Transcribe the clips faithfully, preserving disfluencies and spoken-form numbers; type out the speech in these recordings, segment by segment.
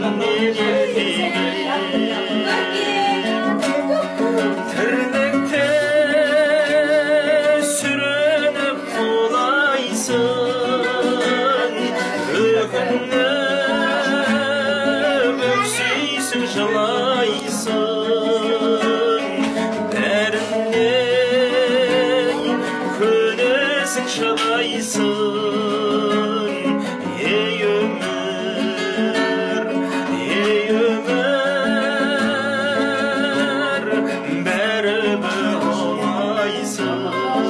Тірлікте сүрініп құлайсың, өкініп өксейсің, жылайсың, бәрінен көнесің, шыдайсың. Ей өмір, ей өмір, бәрібір оңайсың.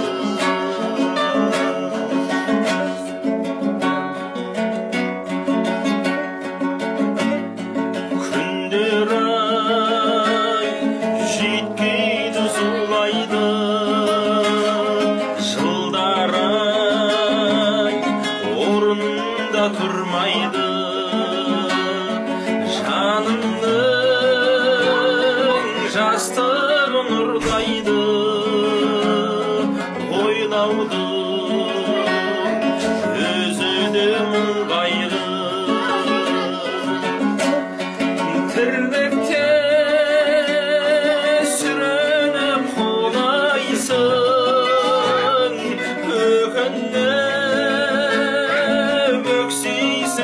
Күндер ай жетпейді, зулайды, жылдар ай орнында тұрмайды. Жанымның жастығын ұрлайды, ойлауды өзі де мұңғайды. Тірлікте сүрініп құлайсың, өкініп өксейсің,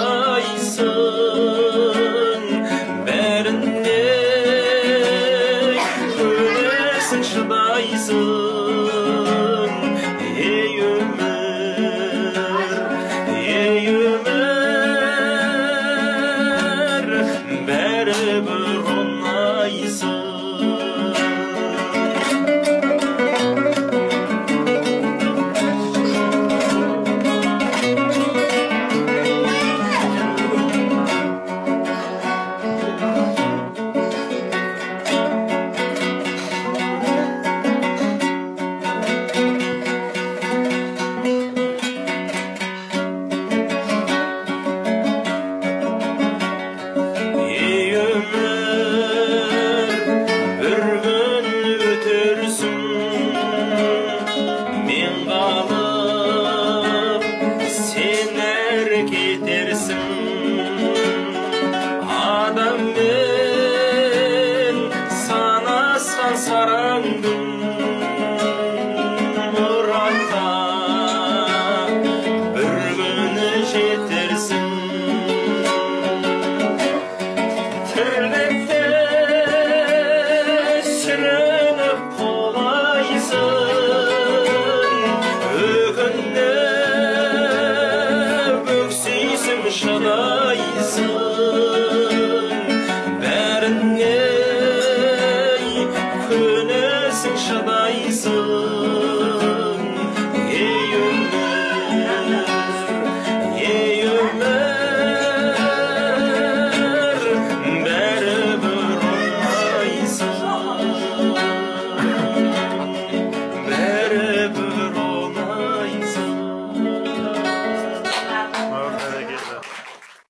жылайсың, бәрінде көнесің, шыдайсың. Ей өмір, ей өмір, бәрібір